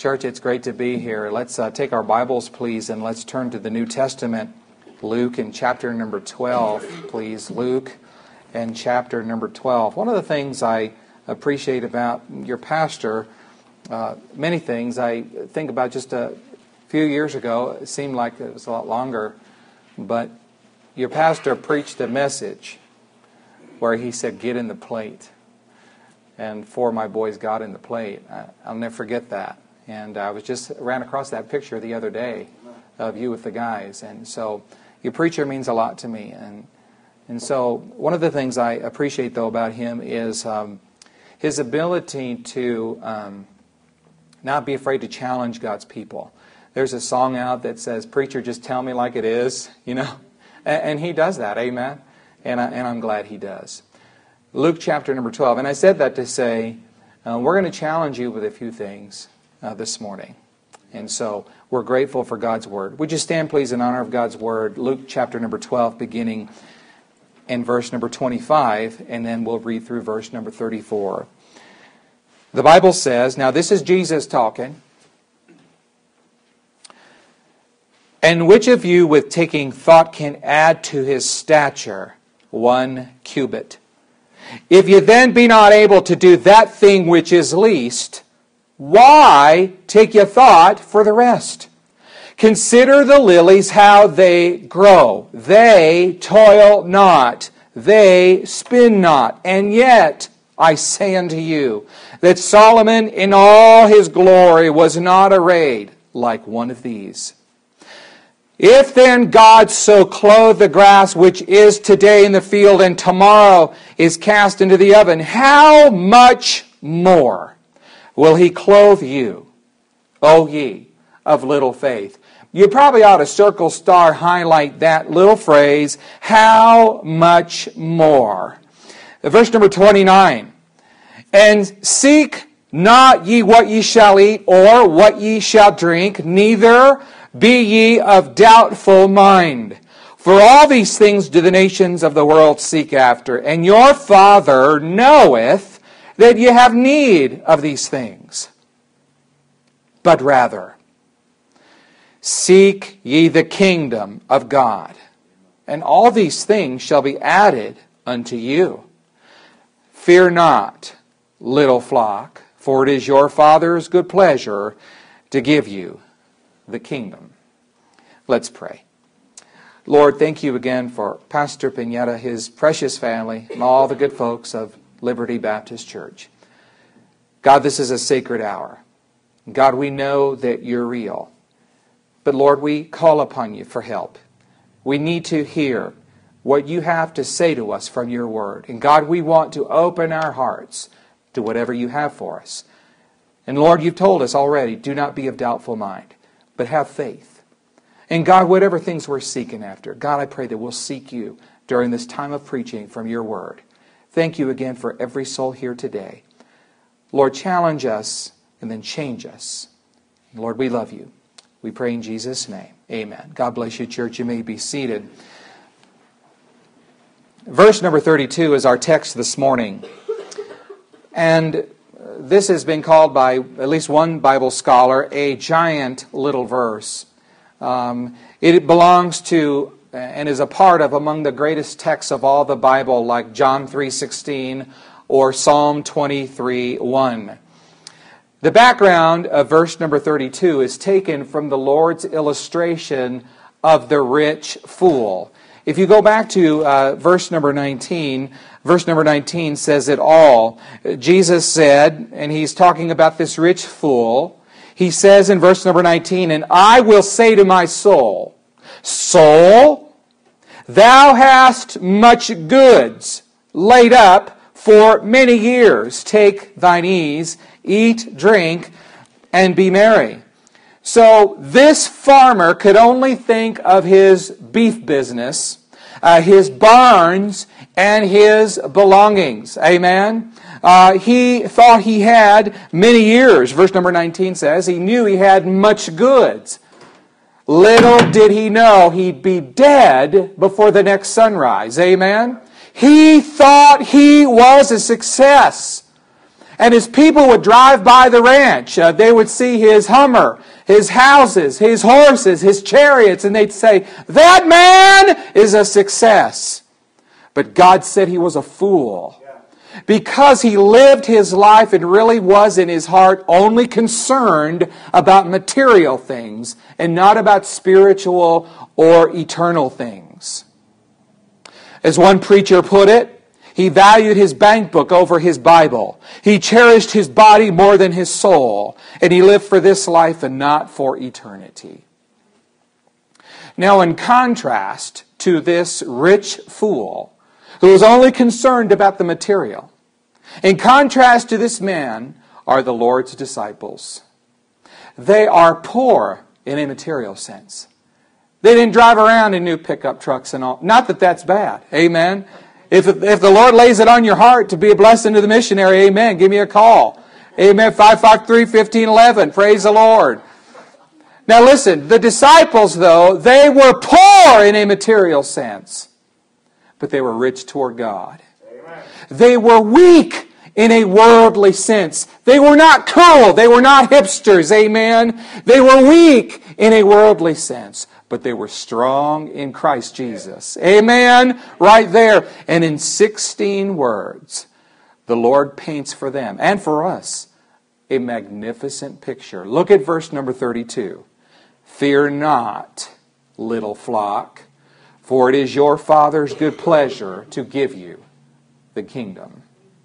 Church, it's great to be here. Let's take our Bibles, please, and let's turn to the New Testament. Luke in chapter number 12, please. Luke and chapter number 12. One of the things I appreciate about your pastor, many things I think about just a few years ago. It seemed like it was a lot longer, but your pastor preached a message where he said, "Get in the plate." And four of my boys got in the plate. I'll never forget that. And I ran across that picture the other day of you with the guys. And so your preacher means a lot to me. And so one of the things I appreciate, though, about him is his ability to not be afraid to challenge God's people. There's a song out that says, "Preacher, just tell me like it is," you know. And he does that, amen? And I'm glad he does. Luke chapter number 12. And I said that to say, we're going to challenge you with a few things this morning. And so we're grateful for God's Word. Would you stand, please, in honor of God's Word? Luke chapter number 12, beginning in verse number 25, and then we'll read through verse number 34. The Bible says, now this is Jesus talking, "And which of you with taking thought can add to his stature 1 cubit? If you then be not able to do that thing which is least, why take ye thought for the rest? Consider the lilies, how they grow. They toil not, they spin not. And yet, I say unto you, that Solomon in all his glory was not arrayed like one of these. If then God so clothe the grass which is today in the field and tomorrow is cast into the oven, how much more will he clothe you, O ye of little faith?" You probably ought to circle, star, highlight that little phrase, how much more. Verse number 29. "And seek not ye what ye shall eat, or what ye shall drink, neither be ye of doubtful mind. For all these things do the nations of the world seek after, and your Father knoweth that ye have need of these things. But rather, seek ye the kingdom of God, and all these things shall be added unto you. Fear not, little flock, for it is your Father's good pleasure to give you the kingdom." Let's pray. Lord, thank you again for Pastor Pineda, his precious family, and all the good folks of Liberty Baptist Church. God, this is a sacred hour. God, we know that you're real. But Lord, we call upon you for help. We need to hear what you have to say to us from your word. And God, we want to open our hearts to whatever you have for us. And Lord, you've told us already, do not be of doubtful mind, but have faith. And God, whatever things we're seeking after, God, I pray that we'll seek you during this time of preaching from your word. Thank you again for every soul here today. Lord, challenge us and then change us. Lord, we love you. We pray in Jesus' name. Amen. God bless you, church. You may be seated. Verse number 32 is our text this morning. And this has been called by at least one Bible scholar a giant little verse. It belongs to and is a part of among the greatest texts of all the Bible, like John 3:16 or Psalm 23:1. The background of verse number 32 is taken from the Lord's illustration of the rich fool. If you go back to verse number 19 says it all. Jesus said, and he's talking about this rich fool, he says in verse number 19, "And I will say to my soul, Soul, thou hast much goods laid up for many years. Take thine ease, eat, drink, and be merry." So this farmer could only think of his beef business, his barns, and his belongings. Amen? He thought he had many years. Verse number 19 says he knew he had much goods. Little did he know he'd be dead before the next sunrise. Amen? He thought he was a success. And as people would drive by the ranch, they would see his Hummer, his houses, his horses, his chariots, and they'd say, that man is a success. But God said he was a fool. Because he lived his life and really was in his heart only concerned about material things and not about spiritual or eternal things. As one preacher put it, he valued his bank book over his Bible. He cherished his body more than his soul. And he lived for this life and not for eternity. Now, in contrast to this rich fool, who was only concerned about the material, in contrast to this man are the Lord's disciples. They are poor in a material sense. They didn't drive around in new pickup trucks and all. Not that that's bad. Amen. If the Lord lays it on your heart to be a blessing to the missionary, amen, give me a call. Amen. 553-1511. Praise the Lord. Now listen, the disciples, though, they were poor in a material sense, but they were rich toward God. Amen. They were weak in a worldly sense. They were not cool. They were not hipsters. Amen. They were weak in a worldly sense, but they were strong in Christ Jesus. Amen. Right there. And in 16 words, the Lord paints for them and for us a magnificent picture. Look at verse number 32. Fear not, little flock, for it is your Father's good pleasure to give you the kingdom.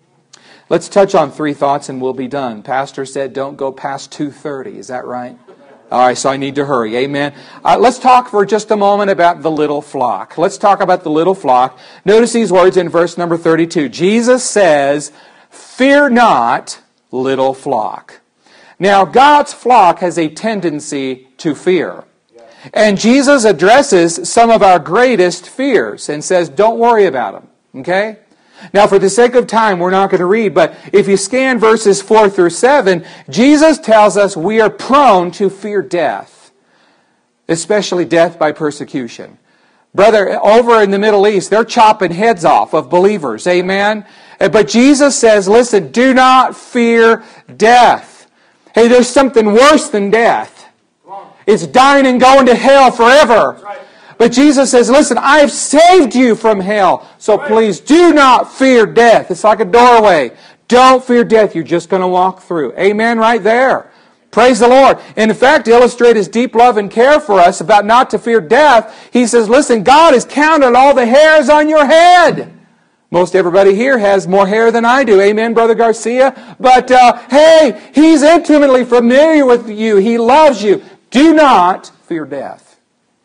Let's touch on 3 thoughts and we'll be done. Pastor said don't go past 2:30. Is that right? All right, so I need to hurry. Amen. Let's talk for just a moment about the little flock. Let's talk about the little flock. Notice these words in verse number 32. Jesus says, fear not, little flock. Now, God's flock has a tendency to fear. And Jesus addresses some of our greatest fears and says, don't worry about them. Okay? Now, for the sake of time, we're not going to read, but if you scan verses 4 through 7, Jesus tells us we are prone to fear death, especially death by persecution. Brother, over in the Middle East, they're chopping heads off of believers. Amen? But Jesus says, listen, do not fear death. Hey, there's something worse than death. It's dying and going to hell forever. But Jesus says, listen, I have saved you from hell. So please do not fear death. It's like a doorway. Don't fear death. You're just going to walk through. Amen right there. Praise the Lord. And in fact, to illustrate His deep love and care for us about not to fear death, He says, listen, God has counted all the hairs on your head. Most everybody here has more hair than I do. Amen, Brother Garcia? But hey, He's intimately familiar with you. He loves you. Do not fear death.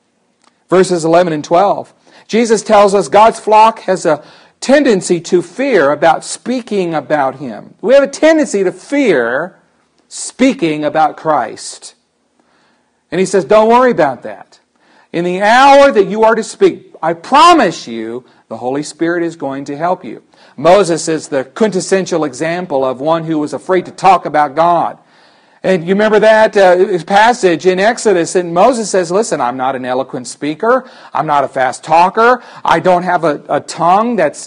Verses 11 and 12. Jesus tells us God's flock has a tendency to fear about speaking about Him. We have a tendency to fear speaking about Christ. And He says, don't worry about that. In the hour that you are to speak, I promise you, the Holy Spirit is going to help you. Moses is the quintessential example of one who was afraid to talk about God. And you remember that passage in Exodus, and Moses says, listen, I'm not an eloquent speaker. I'm not a fast talker. I don't have a tongue that's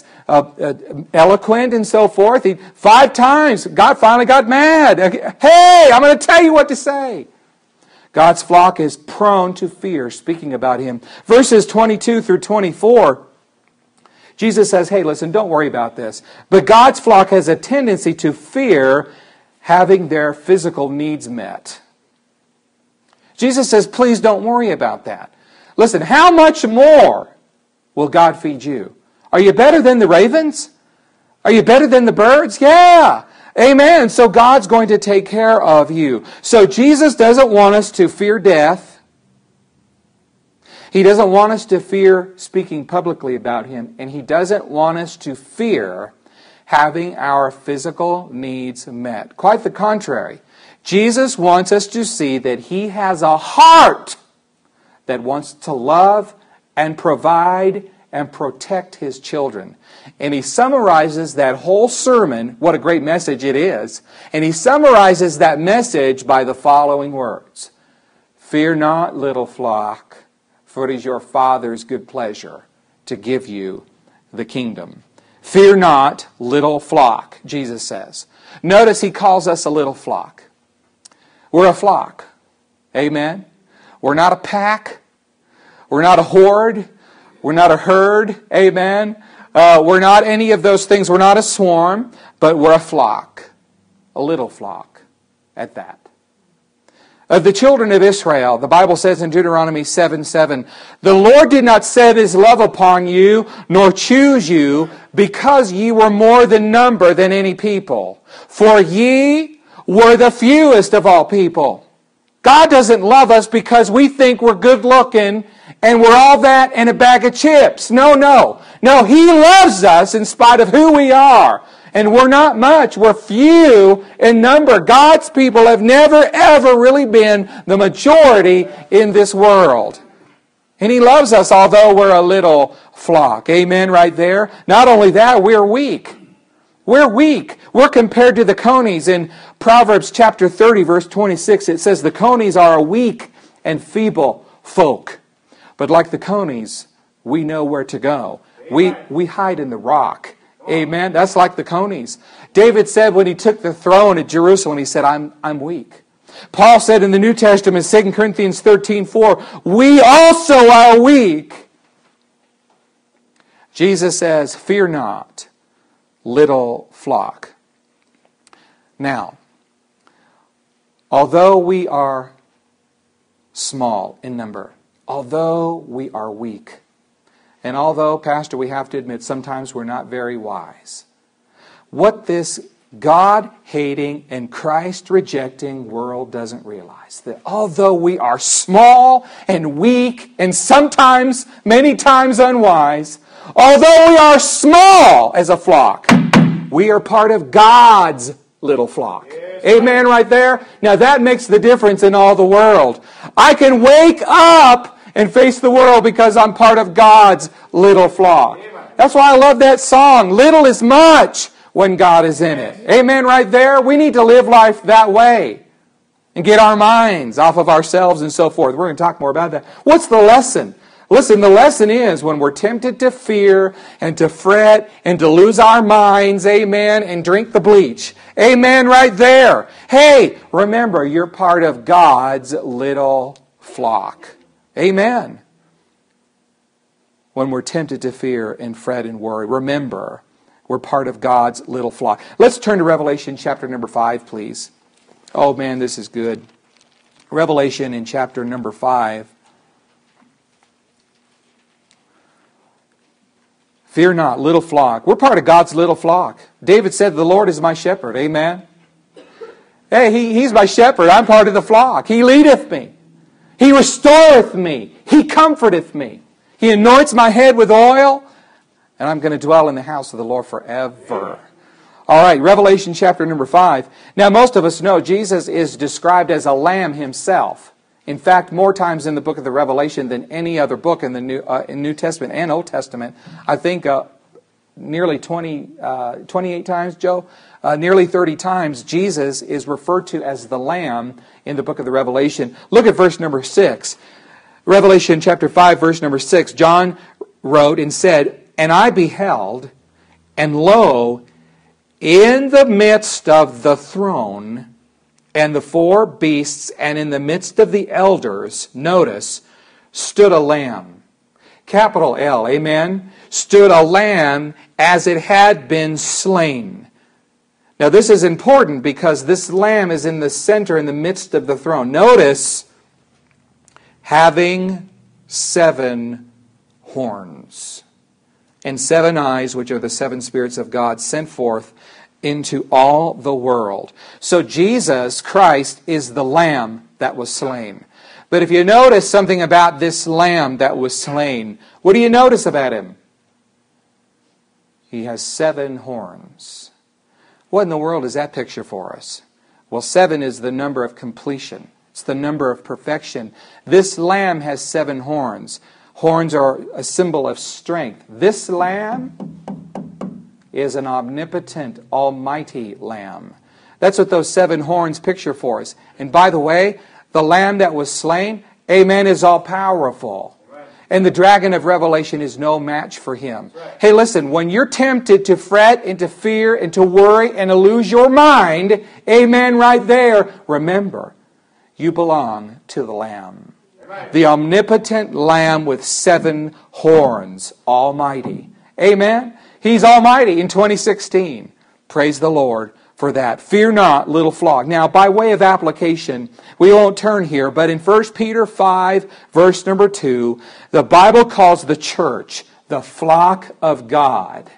eloquent and so forth. 5 times, God finally got mad. Hey, I'm going to tell you what to say. God's flock is prone to fear speaking about Him. Verses 22 through 24, Jesus says, hey, listen, don't worry about this. But God's flock has a tendency to fear having their physical needs met. Jesus says, please don't worry about that. Listen, how much more will God feed you? Are you better than the ravens? Are you better than the birds? Yeah. Amen. So God's going to take care of you. So Jesus doesn't want us to fear death. He doesn't want us to fear speaking publicly about Him. And He doesn't want us to fear having our physical needs met. Quite the contrary. Jesus wants us to see that He has a heart that wants to love and provide and protect His children. And He summarizes that whole sermon, what a great message it is, and He summarizes that message by the following words. Fear not, little flock, for it is your Father's good pleasure to give you the kingdom. Fear not, little flock, Jesus says. Notice he calls us a little flock. We're a flock. Amen. We're not a pack. We're not a horde. We're not a herd. Amen. We're not any of those things. We're not a swarm, but we're a flock. A little flock at that. Of the children of Israel, the Bible says in Deuteronomy 7:7, "The Lord did not set His love upon you, nor choose you, because ye were more than number than any people. For ye were the fewest of all people." God doesn't love us because we think we're good looking and we're all that and a bag of chips. No. No, He loves us in spite of who we are. And we're not much. We're few in number. God's people have never, ever really been the majority in this world. And He loves us although we're a little flock. Amen, right there. Not only that, we're weak. We're weak. We're compared to the conies. In Proverbs chapter 30, verse 26, it says, "The conies are a weak and feeble folk. But like the conies, we know where to go. We hide in the rock." Amen. That's like the conies. David said when he took the throne at Jerusalem, he said, I'm weak. Paul said in the New Testament, 2 Corinthians 13:4, "We also are weak." Jesus says, "Fear not, little flock." Now, although we are small in number, although we are weak, and although, Pastor, we have to admit sometimes we're not very wise, what this God-hating and Christ-rejecting world doesn't realize, that although we are small and weak and sometimes, many times unwise, although we are small as a flock, we are part of God's little flock. Amen, right there? Now that makes the difference in all the world. I can wake up and face the world because I'm part of God's little flock. That's why I love that song. Little is much when God is in it. Amen, right there? We need to live life that way and get our minds off of ourselves and so forth. We're going to talk more about that. What's the lesson? Listen, the lesson is when we're tempted to fear and to fret and to lose our minds, amen, and drink the bleach. Amen, right there. Hey, remember, you're part of God's little flock. Amen. When we're tempted to fear and fret and worry, remember, we're part of God's little flock. Let's turn to Revelation chapter number 5, please. Oh man, this is good. Revelation in chapter number 5. Fear not, little flock. We're part of God's little flock. David said, "The Lord is my shepherd." Amen. Hey, He's my shepherd. I'm part of the flock. He leadeth me. He restoreth me. He comforteth me. He anoints my head with oil, and I'm going to dwell in the house of the Lord forever. All right, Revelation chapter number 5. Now, most of us know Jesus is described as a lamb Himself. In fact, more times in the book of the Revelation than any other book in the New Testament and Old Testament. I think nearly 28 times, Joe? Nearly 30 times, Jesus is referred to as the Lamb in the book of the Revelation. Look at verse number 6. Revelation chapter 5, verse number 6. John wrote and said, "And I beheld, and lo, in the midst of the throne, and the four beasts, and in the midst of the elders," notice, "stood a lamb." Capital L, amen? "Stood a lamb as it had been slain." Now this is important because this lamb is in the center, in the midst of the throne. Notice, having 7 horns and 7 eyes, which are the 7 spirits of God sent forth into all the world. So Jesus Christ is the lamb that was slain. But if you notice something about this lamb that was slain, what do you notice about Him? He has 7 horns. What in the world is that picture for us? Well, 7 is the number of completion. It's the number of perfection. This lamb has 7 horns. Horns are a symbol of strength. This lamb is an omnipotent, almighty lamb. That's what those 7 horns picture for us. And by the way, the lamb that was slain, amen, is all powerful. And the dragon of Revelation is no match for him. Hey, listen, when you're tempted to fret and to fear and to worry and to lose your mind, amen, right there, remember, you belong to the Lamb. The omnipotent Lamb with 7 horns, Almighty. Amen? He's Almighty in 2016. Praise the Lord for that. Fear not, little flock. Now, by way of application, we won't turn here, but in 1 Peter 5, verse number 2, the Bible calls the church the flock of God.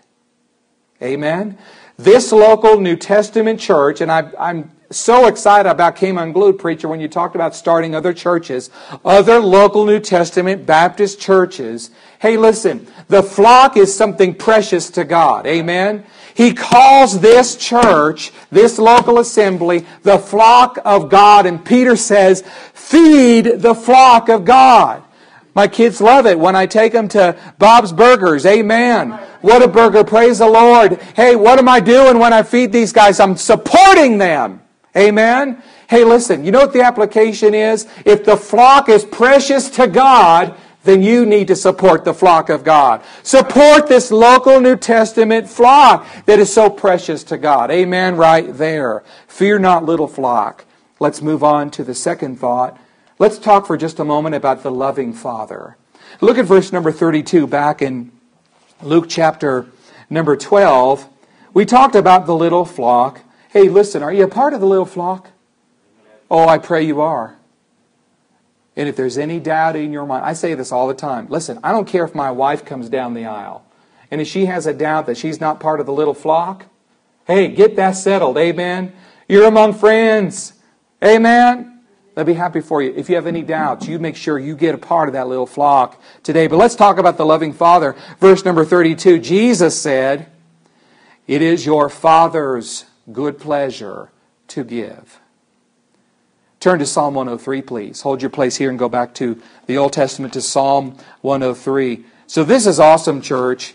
Amen? This local New Testament church, and I'm so excited about Came Unglued, preacher, when you talked about starting other churches, other local New Testament Baptist churches. Hey, listen, the flock is something precious to God. Amen? He calls this church, this local assembly, the flock of God. And Peter says, feed the flock of God. My kids love it when I take them to Bob's Burgers. Amen. What a burger. Praise the Lord. Hey, what am I doing when I feed these guys? I'm supporting them. Amen. Hey, listen, you know what the application is? If the flock is precious to God, then you need to support the flock of God. Support this local New Testament flock that is so precious to God. Amen, right there. Fear not, little flock. Let's move on to the second thought. Let's talk for just a moment about the loving Father. Look at verse number 32 back in Luke chapter number 12. We talked about the little flock. Hey, listen, are you a part of the little flock? Oh, I pray you are. And if there's any doubt in your mind, I say this all the time. Listen, I don't care if my wife comes down the aisle. And if she has a doubt that she's not part of the little flock, hey, get that settled. Amen. You're among friends. Amen. I'll be happy for you. If you have any doubts, you make sure you get a part of that little flock today. But let's talk about the loving Father. Verse number 32, Jesus said, "It is your Father's good pleasure to give." Turn to Psalm 103, please. Hold your place here and go back to the Old Testament to Psalm 103. So this is awesome, church.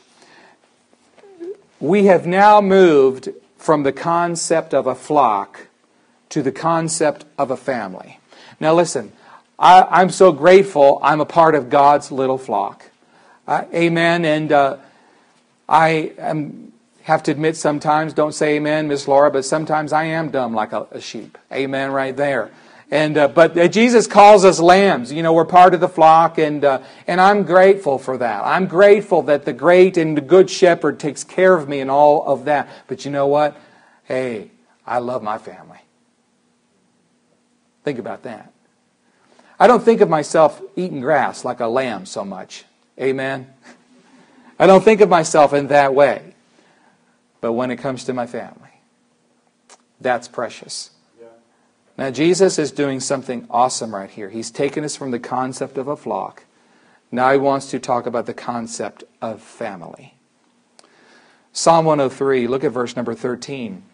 We have now moved from the concept of a flock to the concept of a family. Now listen, I'm so grateful I'm a part of God's little flock. Amen. And I have to admit sometimes, don't say amen, Miss Laura, but sometimes I am dumb like a sheep. Amen, right there. And but Jesus calls us lambs. You know, we're part of the flock, and I'm grateful for that. I'm grateful that the great and the good shepherd takes care of me and all of that. But you know what? Hey, I love my family. Think about that. I don't think of myself eating grass like a lamb so much. Amen? I don't think of myself in that way. But when it comes to my family, that's precious. Now, Jesus is doing something awesome right here. He's taken us from the concept of a flock. Now he wants to talk about the concept of family. Psalm 103, look at verse number 13.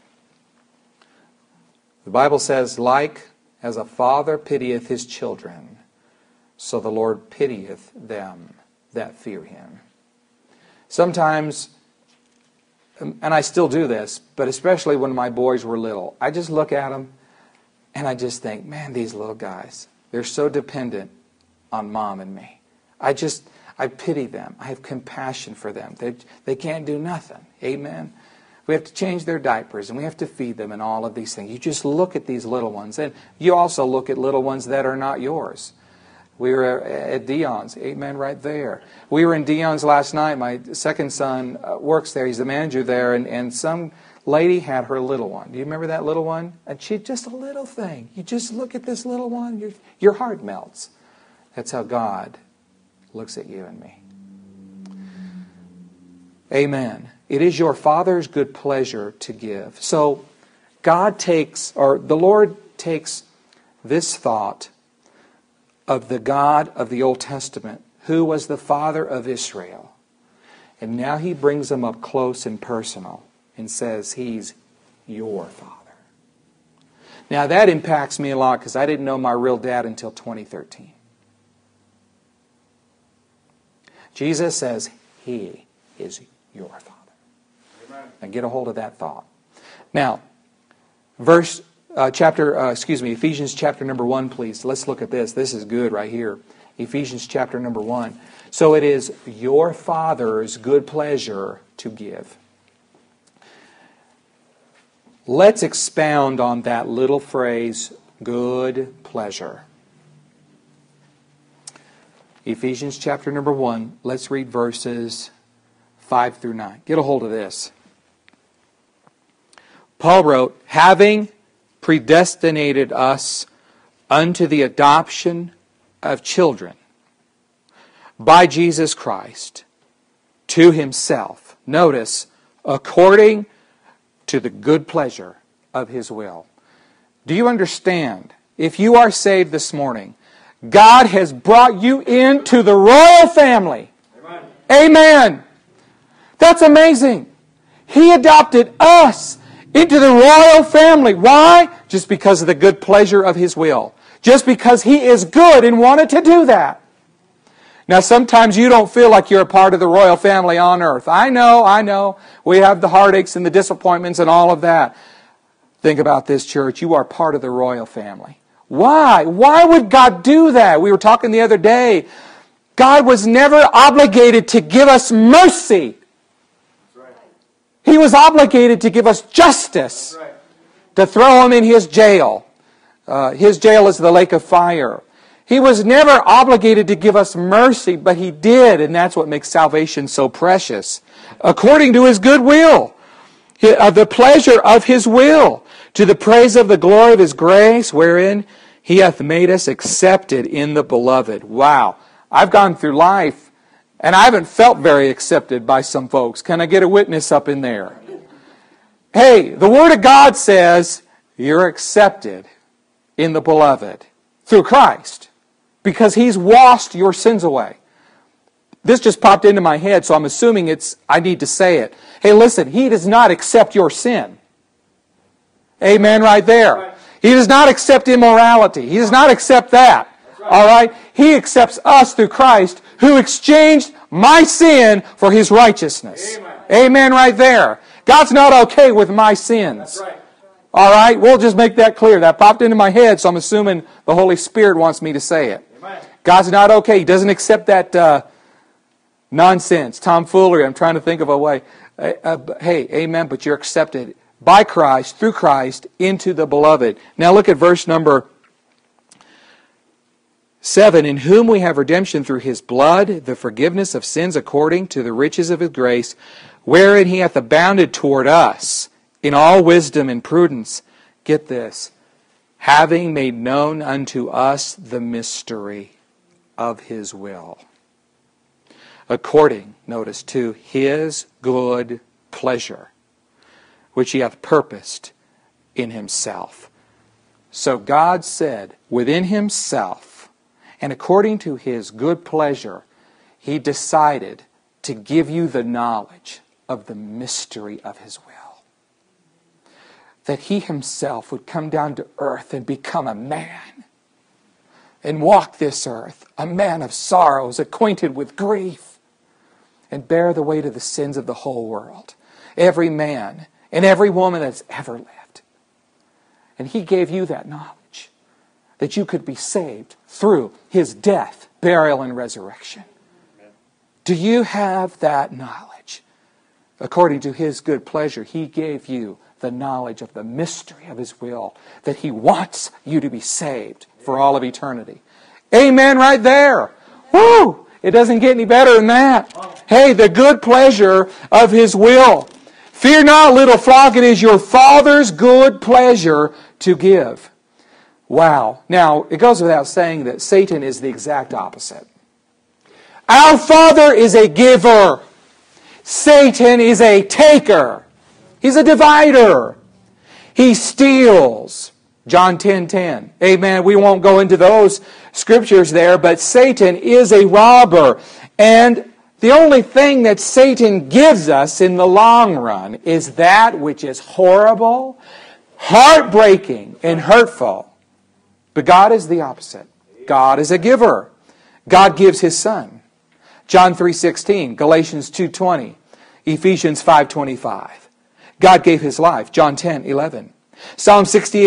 The Bible says, "Like as a father pitieth his children, so the Lord pitieth them that fear him." Sometimes, and I still do this, but especially when my boys were little, I just look at them and I just think, man, these little guys, they're so dependent on mom and me. I pity them. I have compassion for them. They can't do nothing. Amen. We have to change their diapers and we have to feed them and all of these things. You just look at these little ones, and you also look at little ones that are not yours. We were at Dion's, amen, right there. We were in Dion's last night. My second son works there. He's the manager there, and some lady had her little one. Do you remember that little one? And she just a little thing. You just look at this little one, your heart melts. That's how God looks at you and me. Amen. It is your Father's good pleasure to give. So the Lord takes this thought of the God of the Old Testament, who was the Father of Israel, and now He brings them up close and personal and says He's your Father. Now that impacts me a lot because I didn't know my real dad until 2013. Jesus says He is your Father. Now get a hold of that thought. Now, verse Ephesians chapter number 1, please. Let's look at this. This is good right here. Ephesians chapter number 1. So it is your Father's good pleasure to give. Let's expound on that little phrase, good pleasure. Ephesians chapter number 1. Let's read verses 5 through 9. Get a hold of this. Paul wrote, having predestinated us unto the adoption of children by Jesus Christ to Himself. Notice, according to the good pleasure of His will. Do you understand? If you are saved this morning, God has brought you into the royal family. Amen. Amen. That's amazing. He adopted us into the royal family. Why? Just because of the good pleasure of His will. Just because He is good and wanted to do that. Now sometimes you don't feel like you're a part of the royal family on earth. I know. We have the heartaches and the disappointments and all of that. Think about this, church. You are part of the royal family. Why? Why would God do that? We were talking the other day. God was never obligated to give us mercy. He was obligated to give us justice, to throw Him in His jail. His jail is the lake of fire. He was never obligated to give us mercy, but He did, and that's what makes salvation so precious. According to His good will, the pleasure of His will, to the praise of the glory of His grace, wherein He hath made us accepted in the beloved. Wow. I've gone through life, and I haven't felt very accepted by some folks. Can I get a witness up in there? Hey, the Word of God says you're accepted in the beloved through Christ because He's washed your sins away. This just popped into my head, so I'm assuming I need to say it. Hey, listen, He does not accept your sin. Amen right there. He does not accept immorality. He does not accept that. All right? He accepts us through Christ, who exchanged my sin for His righteousness. Amen right there. God's not okay with my sins. All right? We'll just make that clear. That popped into my head, so I'm assuming the Holy Spirit wants me to say it. God's not okay. He doesn't accept that nonsense, tomfoolery. I'm trying to think of a way. Hey, amen, but you're accepted by Christ, through Christ, into the beloved. Now look at verse number 7. In whom we have redemption through His blood, the forgiveness of sins according to the riches of His grace, wherein He hath abounded toward us in all wisdom and prudence. Get this. Having made known unto us the mystery of His will. According, notice, to His good pleasure, which He hath purposed in Himself. So God said, within Himself, and according to His good pleasure, He decided to give you the knowledge of the mystery of His will. That He Himself would come down to earth and become a man and walk this earth, a man of sorrows, acquainted with grief, and bear the weight of the sins of the whole world. Every man and every woman that's ever lived. And He gave you that knowledge, that you could be saved through His death, burial, and resurrection. Amen. Do you have that knowledge? According to His good pleasure, He gave you the knowledge of the mystery of His will, that He wants you to be saved for all of eternity. Amen right there. Woo! It doesn't get any better than that. Hey, the good pleasure of His will. Fear not, little flock, it is your Father's good pleasure to give. Wow. Now, it goes without saying that Satan is the exact opposite. Our Father is a giver. Satan is a taker. He's a divider. He steals. John 10:10. Amen. We won't go into those scriptures there, but Satan is a robber. And the only thing that Satan gives us in the long run is that which is horrible, heartbreaking, and hurtful. But God is the opposite. God is a giver. God gives His Son. John 3:16, Galatians 2:20, Ephesians 5:25. God gave His life. John 10:11. Psalm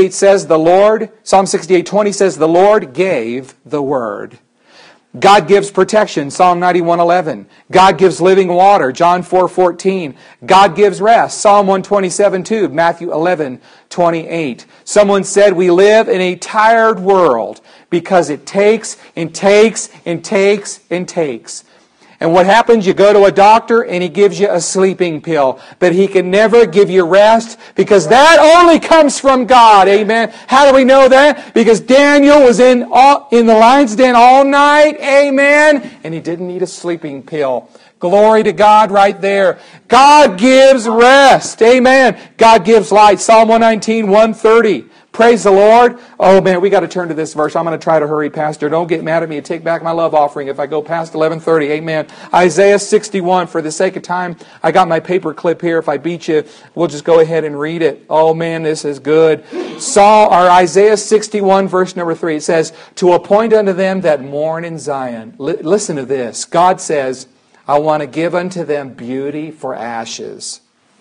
68:20 says, the Lord gave the word. God gives protection, Psalm 91:11. God gives living water, John 4:14. God gives rest, Psalm 127:2, Matthew 11:28. Someone said we live in a tired world because it takes and takes and takes and takes. And what happens? You go to a doctor and he gives you a sleeping pill. But he can never give you rest because that only comes from God. Amen. How do we know that? Because Daniel was in the lion's den all night. Amen. And he didn't need a sleeping pill. Glory to God right there. God gives rest. Amen. God gives light. Psalm 119:130. Praise the Lord. Oh man, we got to turn to this verse. I'm going to try to hurry, Pastor. Don't get mad at me and take back my love offering if I go past 11:30. Amen. Isaiah 61. For the sake of time, I got my paper clip here. If I beat you, we'll just go ahead and read it. Oh man, this is good. Isaiah 61, verse number 3. It says, to appoint unto them that mourn in Zion. Listen to this. God says, I want to give unto them beauty for ashes,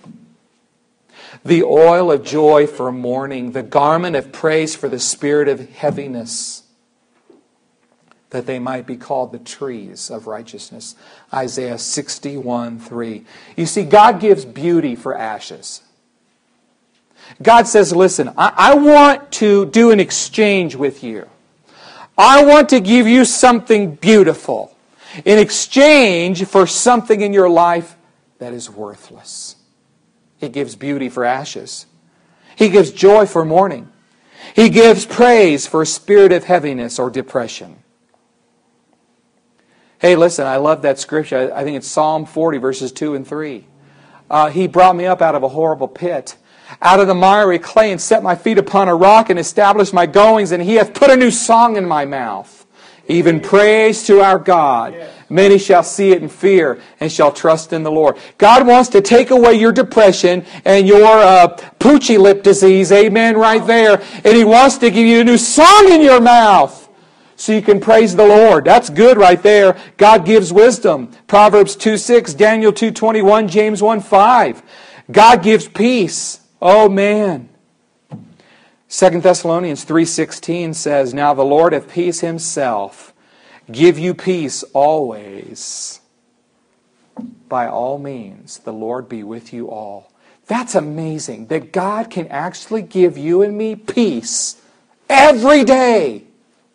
the oil of joy for mourning, the garment of praise for the spirit of heaviness, that they might be called the trees of righteousness. Isaiah 61:3. You see, God gives beauty for ashes. God says, listen, I want to do an exchange with you. I want to give you something beautiful in exchange for something in your life that is worthless. He gives beauty for ashes. He gives joy for mourning. He gives praise for a spirit of heaviness or depression. Hey, listen, I love that scripture. I think it's Psalm 40, verses 2 and 3. He brought me up out of a horrible pit, out of the miry clay, and set my feet upon a rock, and established my goings, and He hath put a new song in my mouth, even praise to our God. Many shall see it and fear, and shall trust in the Lord. God wants to take away your depression and your poochy lip disease, amen, right there. And He wants to give you a new song in your mouth so you can praise the Lord. That's good right there. God gives wisdom. Proverbs 2:6, Daniel 2:21, James 1:5. God gives peace. Oh, man. 2 Thessalonians 3:16 says, now the Lord of peace Himself give you peace always. By all means, the Lord be with you all. That's amazing that God can actually give you and me peace every day.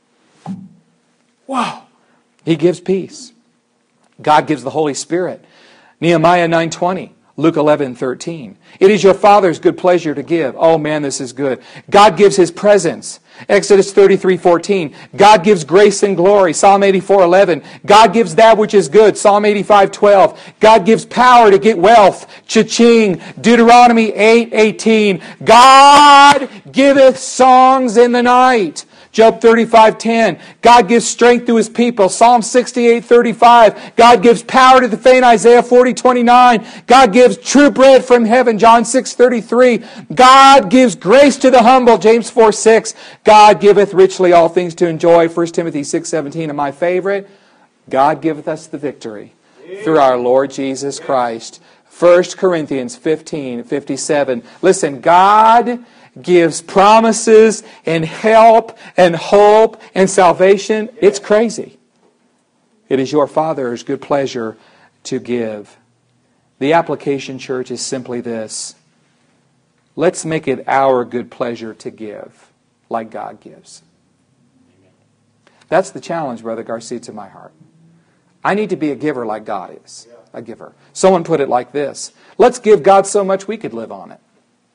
Wow. He gives peace. God gives the Holy Spirit. Nehemiah 9:20. Luke 11:13. It is your Father's good pleasure to give. Oh man, this is good. God gives His presence. Exodus 33:14. God gives grace and glory. Psalm 84:11. God gives that which is good. Psalm 85:12. God gives power to get wealth. Cha-ching. Deuteronomy 8:18. God giveth songs in the night. Job 35:10. God gives strength to His people. Psalm 68:35. God gives power to the faint. Isaiah 40:29. God gives true bread from heaven. John 6:33. God gives grace to the humble. James 4:6. God giveth richly all things to enjoy. 1 Timothy 6:17. And my favorite, God giveth us the victory through our Lord Jesus Christ. 1 Corinthians 15:57. Listen, God gives promises and help and hope and salvation. It's crazy. It is your Father's good pleasure to give. The application, church, is simply this. Let's make it our good pleasure to give like God gives. That's the challenge, Brother Garcia, to my heart. I need to be a giver like God is. A giver. Someone put it like this. Let's give God so much we could live on it.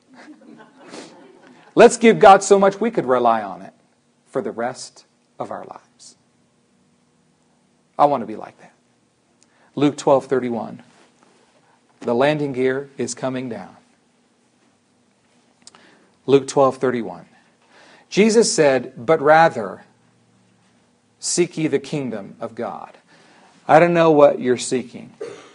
Let's give God so much we could rely on it for the rest of our lives. I want to be like that. Luke 12:31. The landing gear is coming down. Luke 12:31. Jesus said, but rather seek ye the kingdom of God. I don't know what you're seeking.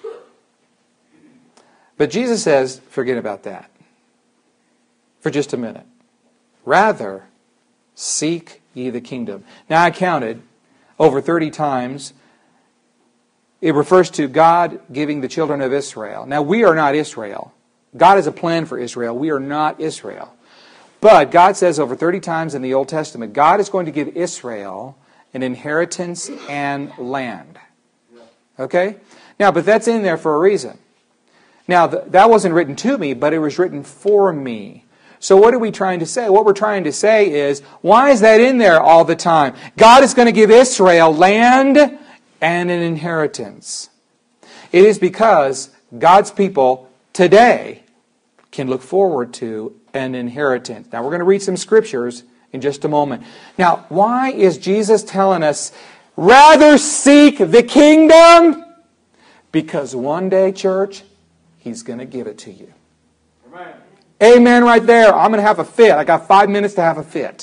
But Jesus says, forget about that for just a minute. Rather, seek ye the kingdom. Now I counted over 30 times. It refers to God giving the children of Israel. Now we are not Israel. God has a plan for Israel. We are not Israel. But God says over 30 times in the Old Testament, God is going to give Israel an inheritance and land. Okay? Now, but that's in there for a reason. Now, that wasn't written to me, but it was written for me. So what are we trying to say? What we're trying to say is, why is that in there all the time? God is going to give Israel land and an inheritance. It is because God's people today can look forward to an inheritance. Now, we're going to read some scriptures in just a moment. Now, why is Jesus telling us, rather seek the kingdom? Because one day, church, He's going to give it to you. Amen. Amen right there. I'm going to have a fit. I got 5 minutes to have a fit.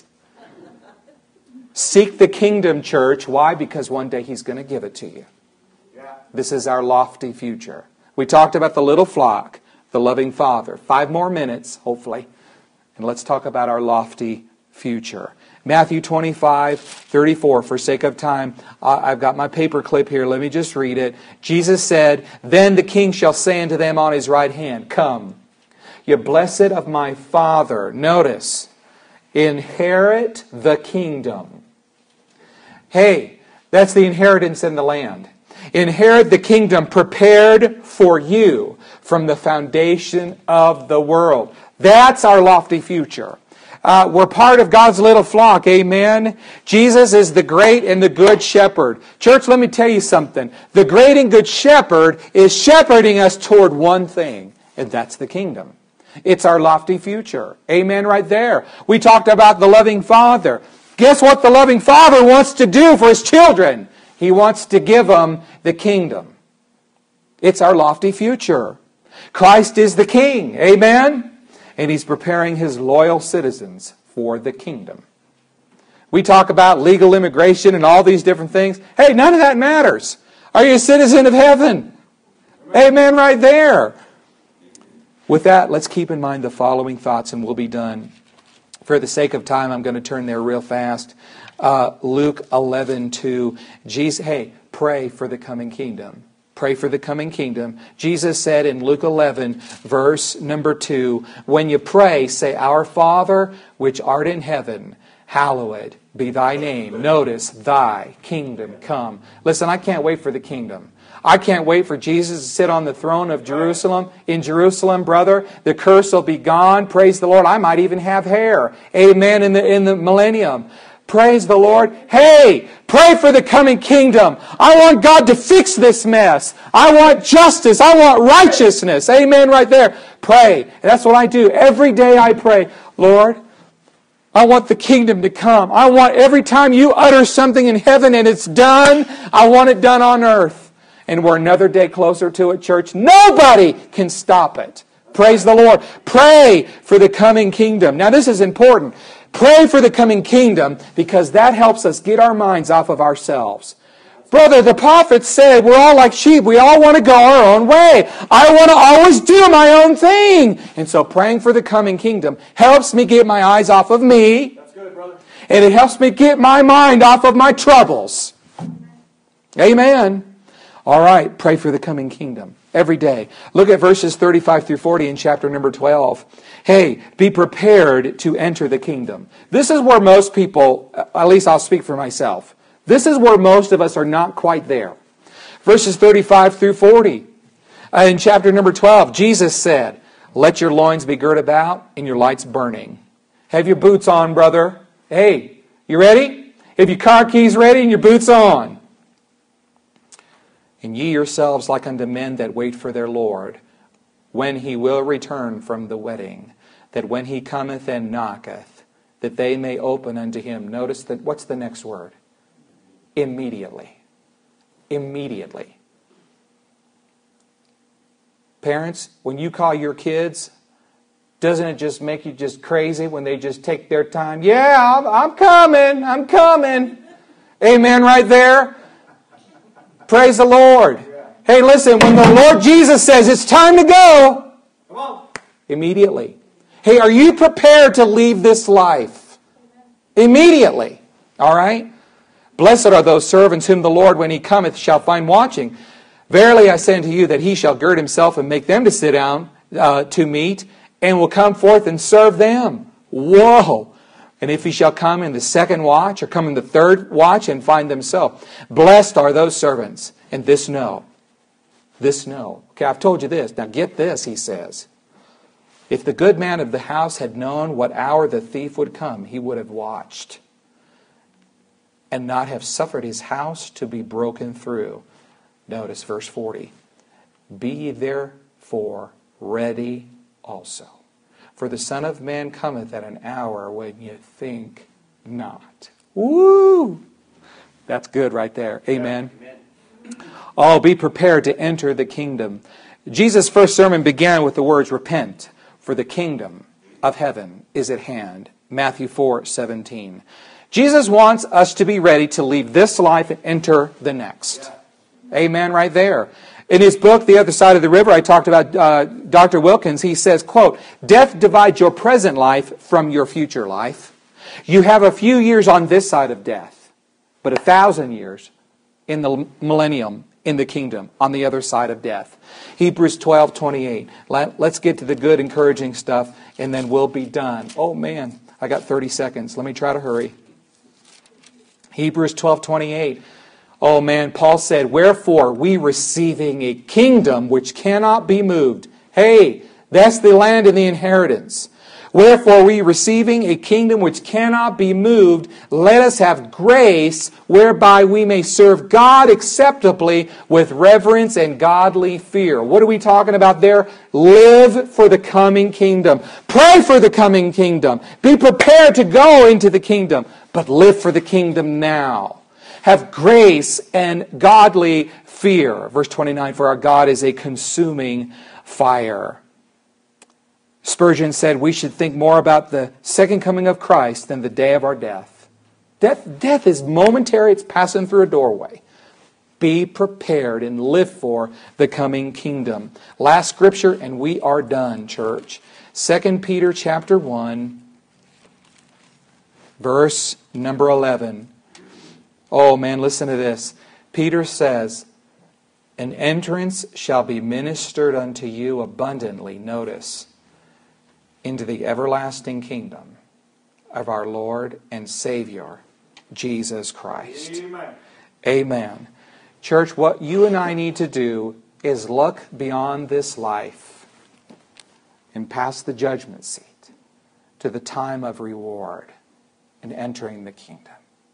Seek the kingdom, church. Why? Because one day He's going to give it to you. Yeah. This is our lofty future. We talked about the little flock, the loving Father. 5 more minutes, hopefully. And let's talk about our lofty future. Matthew 25:34. For sake of time, I've got my paper clip here. Let me just read it. Jesus said, "Then the king shall say unto them on his right hand, Come, ye blessed of my Father." Notice, inherit the kingdom. Hey, that's the inheritance in the land. Inherit the kingdom prepared for you from the foundation of the world. That's our lofty future. We're part of God's little flock, amen? Jesus is the great and the good shepherd. Church, let me tell you something. The great and good shepherd is shepherding us toward one thing, and that's the kingdom. It's our lofty future. Amen right there. We talked about the loving Father. Guess what the loving Father wants to do for His children? He wants to give them the kingdom. It's our lofty future. Christ is the King. Amen? And He's preparing His loyal citizens for the kingdom. We talk about legal immigration and all these different things. Hey, none of that matters. Are you a citizen of heaven? Amen right there. With that, let's keep in mind the following thoughts and we'll be done. For the sake of time, I'm going to turn there real fast. Luke 11:2. Jesus, hey, pray for the coming kingdom. Pray for the coming kingdom. Jesus said in Luke 11, verse number 2, when you pray, say, Our Father, which art in heaven, hallowed be thy name. Notice, thy kingdom come. Listen, I can't wait for the kingdom. I can't wait for Jesus to sit on the throne of Jerusalem. In Jerusalem, brother, the curse will be gone. Praise the Lord. I might even have hair. Amen. In the millennium. Praise the Lord. Hey, pray for the coming kingdom. I want God to fix this mess. I want justice. I want righteousness. Amen right there. Pray. And that's what I do. Every day I pray, Lord, I want the kingdom to come. I want every time you utter something in heaven and it's done, I want it done on earth. And we're another day closer to it, church. Nobody can stop it. Praise the Lord. Pray for the coming kingdom. Now this is important. Pray for the coming kingdom because that helps us get our minds off of ourselves. Brother, the prophets said we're all like sheep. We all want to go our own way. I want to always do my own thing. And so praying for the coming kingdom helps me get my eyes off of me. That's good, brother. And it helps me get my mind off of my troubles. Amen. All right, pray for the coming kingdom every day. Look at verses 35 through 40 in chapter number 12. Hey, be prepared to enter the kingdom. This is where most people, at least I'll speak for myself, this is where most of us are not quite there. Verses 35 through 40. In chapter number 12, Jesus said, let your loins be girt about and your lights burning. Have your boots on, brother. Hey, you ready? Have your car keys ready and your boots on. And ye yourselves like unto men that wait for their Lord, when He will return from the wedding, that when He cometh and knocketh, that they may open unto Him. Notice that, what's the next word? Immediately. Immediately. Parents, when you call your kids, doesn't it just make you just crazy when they just take their time? Yeah, I'm coming. Amen right there. Praise the Lord. Hey, listen, when the Lord Jesus says it's time to go, come on. Immediately. Hey, are you prepared to leave this life? Immediately. All right? Blessed are those servants whom the Lord, when He cometh, shall find watching. Verily I say unto you that He shall gird Himself and make them to sit down to meat, and will come forth and serve them. Whoa! And if he shall come in the second watch, or come in the third watch, and find them so. Blessed are those servants. And this know. This know. Okay, I've told you this. Now get this, he says. If the good man of the house had known what hour the thief would come, he would have watched and not have suffered his house to be broken through. Notice verse 40. Be ye therefore ready also. For the Son of Man cometh at an hour when you think not. Woo! That's good right there. Amen. Oh, be prepared to enter the kingdom. Jesus' first sermon began with the words, repent, for the kingdom of heaven is at hand. Matthew 4:17. Jesus wants us to be ready to leave this life and enter the next. Amen, right there. In his book, The Other Side of the River, I talked about Dr. Wilkins. He says, quote, death divides your present life from your future life. You have a few years on this side of death, but 1,000 years in the millennium, in the kingdom, on the other side of death. Hebrews 12:28. Let's get to the good, encouraging stuff, and then we'll be done. Oh man, I got 30 seconds. Let me try to hurry. Hebrews 12:28. Oh man, Paul said, wherefore we receiving a kingdom which cannot be moved. Hey, that's the land and the inheritance. Wherefore we receiving a kingdom which cannot be moved, let us have grace whereby we may serve God acceptably with reverence and godly fear. What are we talking about there? Live for the coming kingdom. Pray for the coming kingdom. Be prepared to go into the kingdom, but live for the kingdom now. Have grace and godly fear. Verse 29, for our God is a consuming fire. Spurgeon said we should think more about the second coming of Christ than the day of our death. Death is momentary. It's passing through a doorway. Be prepared and live for the coming kingdom. Last scripture and we are done, church. 2 Peter chapter 1, verse number 11. Oh man, listen to this. Peter says, an entrance shall be ministered unto you abundantly, notice, into the everlasting kingdom of our Lord and Savior, Jesus Christ. Amen. Amen. Church, what you and I need to do is look beyond this life and past the judgment seat to the time of reward and entering the kingdom.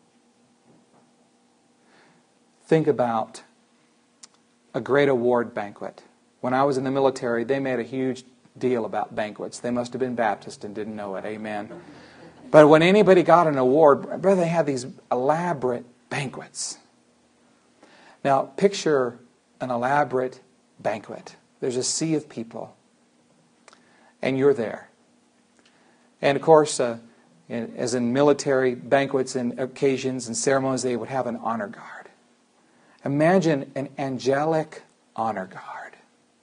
Think about a great award banquet. When I was in the military, they made a huge deal about banquets. They must have been Baptist and didn't know it. Amen. But when anybody got an award, brother, they had these elaborate banquets. Now, picture an elaborate banquet. There's a sea of people, and you're there. And of course, as in military banquets and occasions and ceremonies, they would have an honor guard. Imagine an angelic honor guard.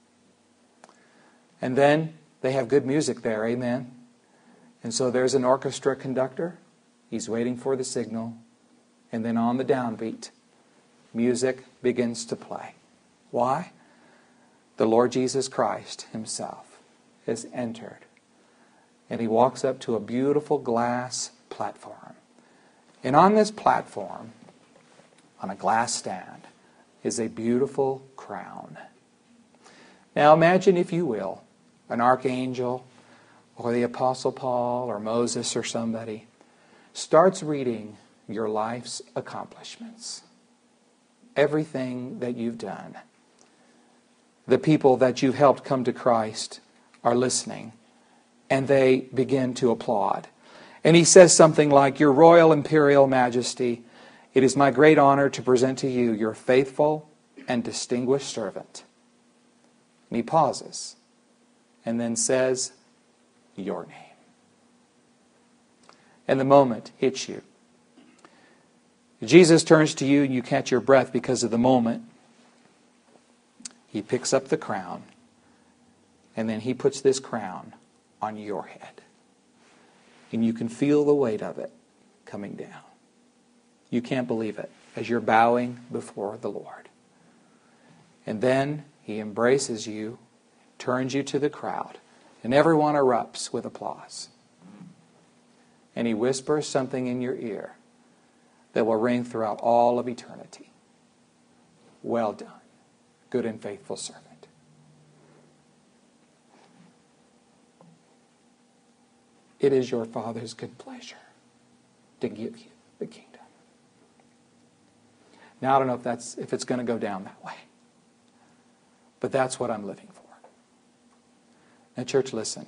And then they have good music there, amen? And so there's an orchestra conductor. He's waiting for the signal. And then on the downbeat, music begins to play. Why? The Lord Jesus Christ himself has entered. And he walks up to a beautiful glass platform. And on this platform, on a glass stand, is a beautiful crown. Now imagine, if you will, an archangel or the Apostle Paul or Moses or somebody starts reading your life's accomplishments. Everything that you've done. The people that you've helped come to Christ are listening, and they begin to applaud. And he says something like, Your Royal Imperial Majesty, it is my great honor to present to you your faithful and distinguished servant. And he pauses and then says, your name. And the moment hits you. Jesus turns to you and you catch your breath because of the moment. He picks up the crown and then he puts this crown on your head. And you can feel the weight of it coming down. You can't believe it as you're bowing before the Lord. And then he embraces you, turns you to the crowd, and everyone erupts with applause. and He whispers something in your ear that will ring throughout all of eternity. Well done, good and faithful servant. It is your Father's good pleasure to give you the kingdom. Now, I don't know if it's going to go down that way, but that's what I'm living for. Now, church, listen.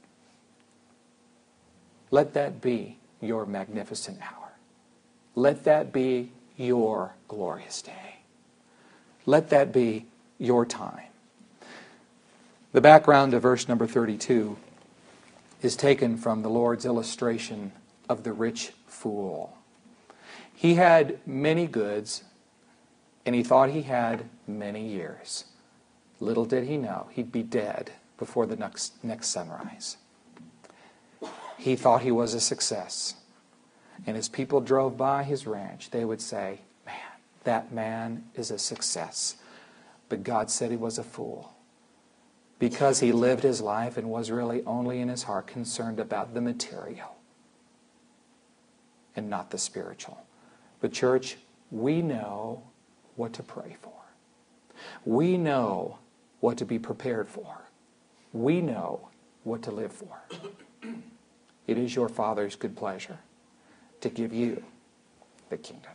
Let that be your magnificent hour. Let that be your glorious day. Let that be your time. The background of verse number 32 is taken from the Lord's illustration of the rich fool. He had many goods, and he thought he had many years. Little did he know he'd be dead before the next sunrise. He thought he was a success. And as people drove by his ranch, they would say, "Man, that man is a success." But God said he was a fool, because he lived his life and was really only in his heart concerned about the material and not the spiritual. But church, we know what to pray for. We know what to be prepared for. We know what to live for. It is your Father's good pleasure to give you the kingdom.